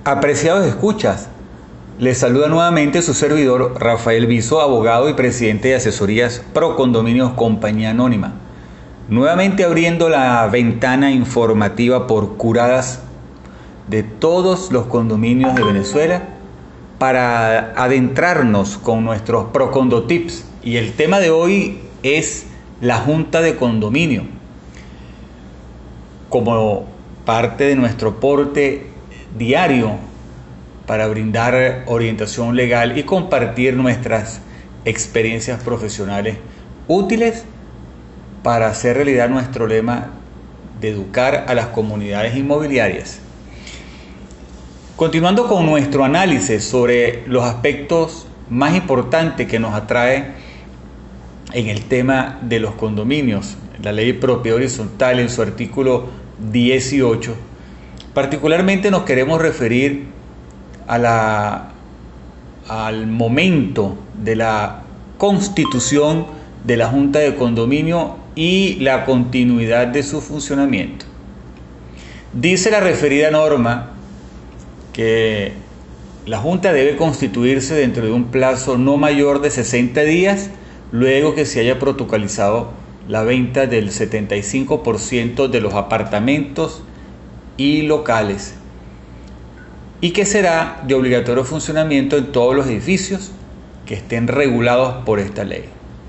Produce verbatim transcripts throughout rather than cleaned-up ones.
Apreciados escuchas, les saluda nuevamente su servidor Rafael Viso, abogado y presidente de Asesorías Pro Condominios Compañía Anónima. Nuevamente abriendo la ventana informativa por curadas de todos los condominios de Venezuela para adentrarnos con nuestros Procondo Tips. Y el tema de hoy es la Junta de Condominio. Como parte de nuestro aporte diario para brindar orientación legal y compartir nuestras experiencias profesionales útiles para hacer realidad nuestro lema de educar a las comunidades inmobiliarias. Continuando con nuestro análisis sobre los aspectos más importantes que nos atrae en el tema de los condominios, la ley de propiedad horizontal en su artículo dieciocho, particularmente nos queremos referir a la, al momento de la constitución de la Junta de Condominio y la continuidad de su funcionamiento. Dice la referida norma que la Junta debe constituirse dentro de un plazo no mayor de sesenta días luego que se haya protocolizado la venta del setenta y cinco por ciento de los apartamentos y locales, y que será de obligatorio funcionamiento en todos los edificios que estén regulados por esta ley.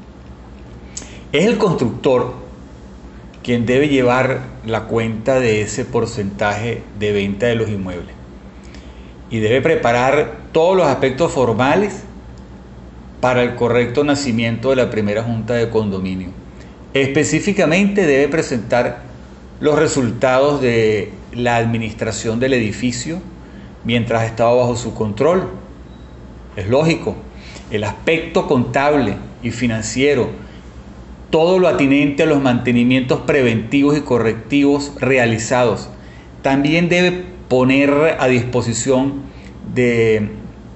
Es el constructor quien debe llevar la cuenta de ese porcentaje de venta de los inmuebles y debe preparar todos los aspectos formales para el correcto nacimiento de la primera junta de condominio. Específicamente debe presentar los resultados de la administración del edificio mientras estaba bajo su control. Es lógico, el aspecto contable y financiero, todo lo atinente a los mantenimientos preventivos y correctivos realizados. También debe poner a disposición de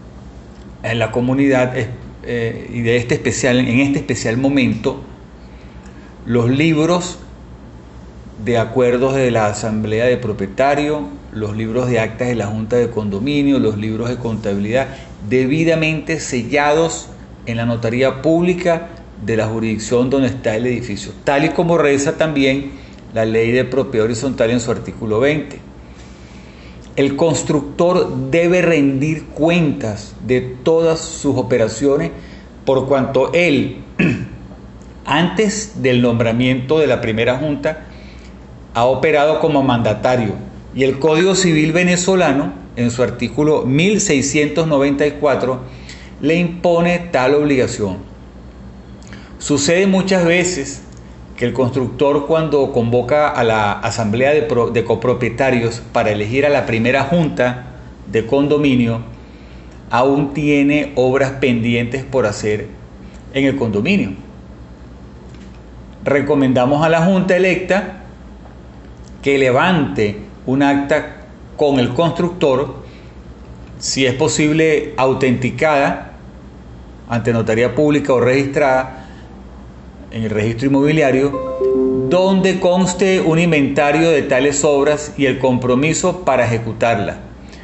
en la comunidad eh, y de este especial, en este especial momento los libros de acuerdos de la Asamblea de Propietarios, los libros de actas de la Junta de Condominio, los libros de contabilidad, debidamente sellados en la notaría pública de la jurisdicción donde está el edificio, tal y como reza también la Ley de Propiedad Horizontal en su artículo veinte. El constructor debe rendir cuentas de todas sus operaciones por cuanto él, antes del nombramiento de la primera junta, ha operado como mandatario, y el Código Civil venezolano, en su artículo mil seiscientos noventa y cuatro, le impone tal obligación. Sucede muchas veces que el constructor, cuando convoca a la asamblea de, pro, de copropietarios para elegir a la primera junta de condominio, aún tiene obras pendientes por hacer en el condominio. Recomendamos a la junta electa que levante un acta con el constructor, si es posible autenticada ante notaría pública o registrada en el registro inmobiliario, donde conste un inventario de tales obras y el compromiso para ejecutarla,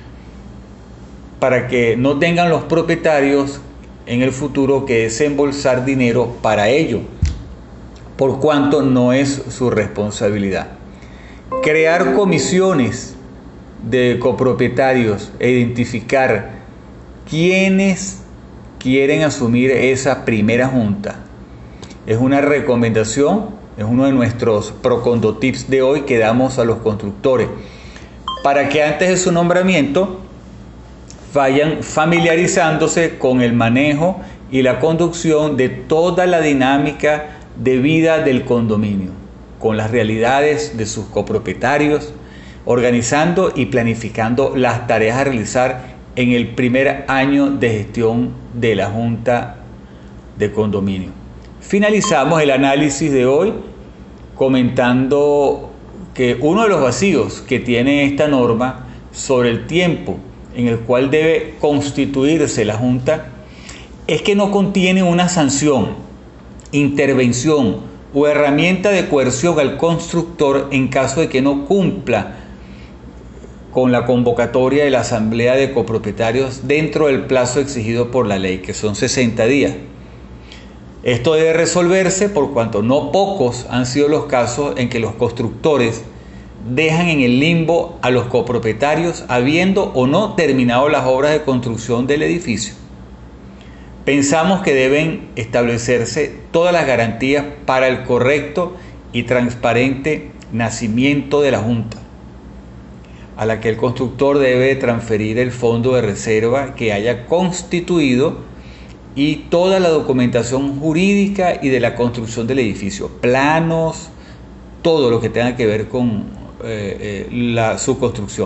para que no tengan los propietarios en el futuro que desembolsar dinero para ello, por cuanto no es su responsabilidad. Crear comisiones de copropietarios e identificar quiénes quieren asumir esa primera junta es una recomendación, es uno de nuestros Procondo Tips de hoy que damos a los constructores, para que antes de su nombramiento vayan familiarizándose con el manejo y la conducción de toda la dinámica de vida del condominio, con las realidades de sus copropietarios, organizando y planificando las tareas a realizar en el primer año de gestión de la Junta de Condominio. Finalizamos el análisis de hoy comentando que uno de los vacíos que tiene esta norma sobre el tiempo en el cual debe constituirse la Junta es que no contiene una sanción, intervención o herramienta de coerción al constructor en caso de que no cumpla con la convocatoria de la asamblea de copropietarios dentro del plazo exigido por la ley, que son sesenta días. Esto debe resolverse por cuanto no pocos han sido los casos en que los constructores dejan en el limbo a los copropietarios habiendo o no terminado las obras de construcción del edificio. Pensamos que deben establecerse todas las garantías para el correcto y transparente nacimiento de la Junta, a la que el constructor debe transferir el fondo de reserva que haya constituido y toda la documentación jurídica y de la construcción del edificio, planos, todo lo que tenga que ver con eh, eh, la, su construcción.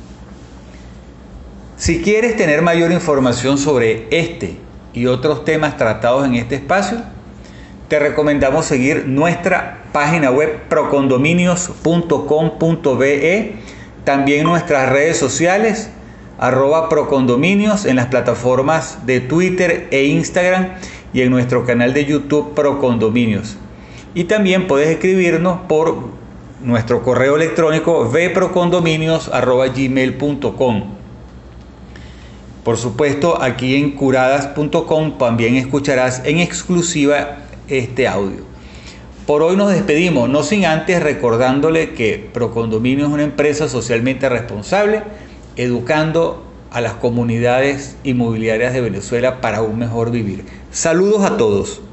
Si quieres tener mayor información sobre este y otros temas tratados en este espacio, te recomendamos seguir nuestra página web procondominios punto com punto be, también nuestras redes sociales, arroba procondominios, en las plataformas de Twitter e Instagram y en nuestro canal de YouTube Procondominios. Y también puedes escribirnos por nuestro correo electrónico veprocondominios arroba gmail punto com. Por supuesto, aquí en curadas punto com también escucharás en exclusiva este audio. Por hoy nos despedimos, no sin antes recordándole que Procondominios es una empresa socialmente responsable, educando a las comunidades inmobiliarias de Venezuela para un mejor vivir. Saludos a todos.